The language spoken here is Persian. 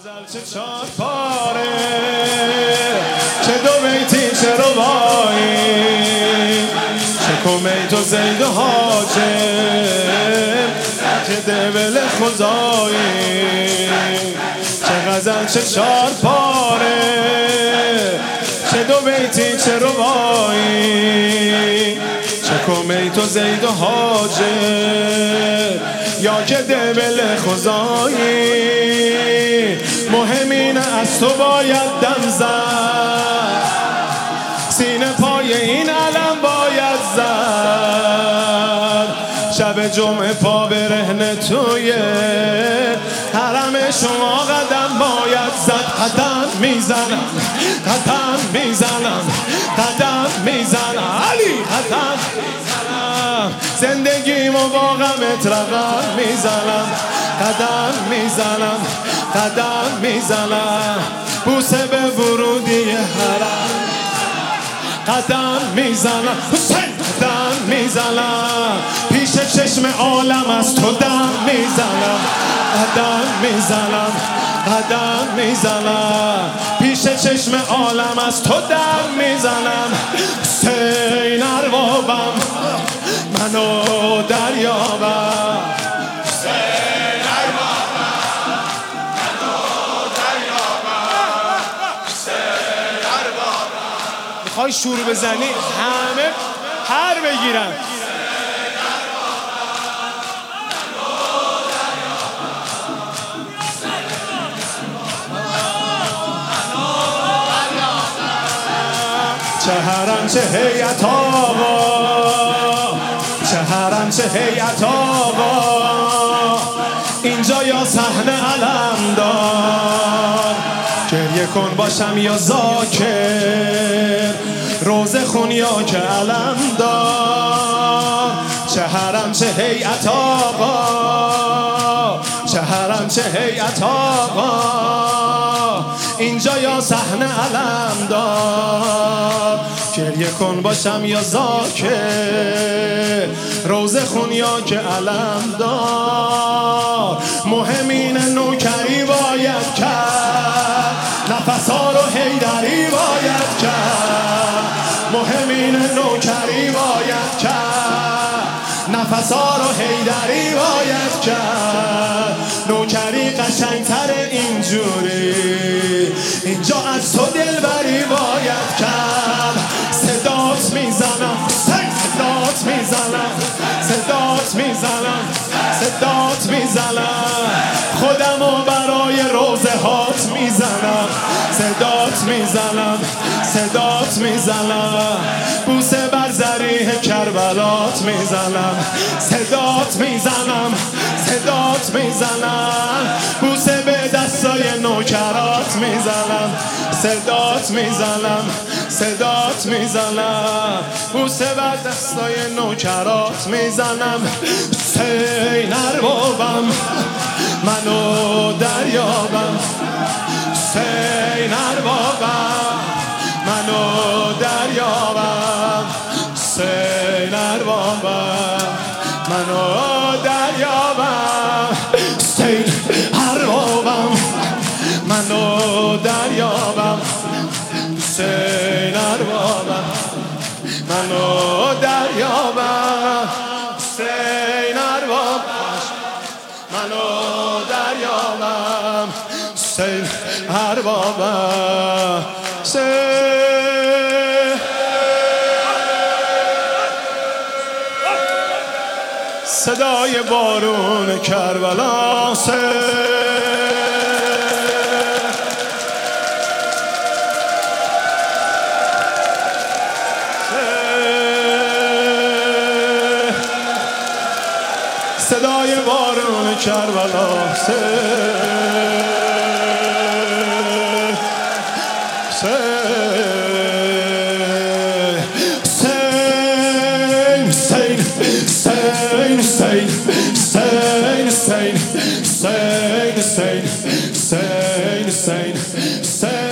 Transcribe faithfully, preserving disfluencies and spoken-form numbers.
غزل چه چار پاره، چه دو بیتی چه ربایی، چه کمیت و زید و حاجب، چه دبل خدایی. چه غزل چه چار پاره، چه دو بیتی چه ربایی، چه کمیت و زید و حاجب، یا که دبل خدایی. مهم اینه از تو باید دم زد، سینه پای این علم باید زد. شب جمعه پا برهنه توی حرم شما قدم باید زد. قدم میزنم قدم میزنم قدم میزنم علی قدم میزنم، زندگیمو با غمت رقم میزنم. قدم میزنم قدم میزنم، بوسه به ورودی حرم قدم میزنم. حسین قدم میزنم، پیش چشم عالم از تو دم میزنم. قدم میزنم قدم میزنم، پیش چشم عالم از تو دم میزنم. حسین اربابم منو دریابم، حسین اربابم منو دریابم، حسین اربابم. میخوای شور بزنی همه پر بگیرن. چه حرم چه هیئت آقا، چه حرم چه هیئت آقا، اینجا یا صحنه علمدار. گریه کن باشم یا ذاکر، روزه خون یا که علمدار. چه حرم چه هیئت آقا، چه حرم چه هیئت آقا، اینجا یا صحنه علمدار. گریه کن باشم یا ذاکر، روزه خون یا که علمدار. مهم اینه نوکری باید کرد، نفسا رو حیدری باید کرد. مهم اینه نوکری باید کرد، نفسا رو حیدری باید کرد. نوکری قشنگتر اینجوری، اینجا از تو دلبری باید کرد. صدات میزنم صدات میزنم صدات میزنم صدات میزنم، خودمو برای روزه هات میزنم. صدات میزنم صدات میزنم، بوسه بر ذریح کربلات میزنم. صدات میزنم صدات میزنم، بوسه به دستای نوکرات میزنم. صدات میزنم صدات میزنم، بوسه بر دستای نوکرات میزنم. حسین اربابم منو دریابم، حسین اربابم منو دریابم، حسین اربابم منو دریابم، حسین اربابم منو دریابم، حسین اربابم منو دریابم، حسین اربابم منو دریابم، حسین اربابم. صدای بارون کربلا، صدای بارون کربلا، Saint, saint, saint, saint, saint, saint, saint.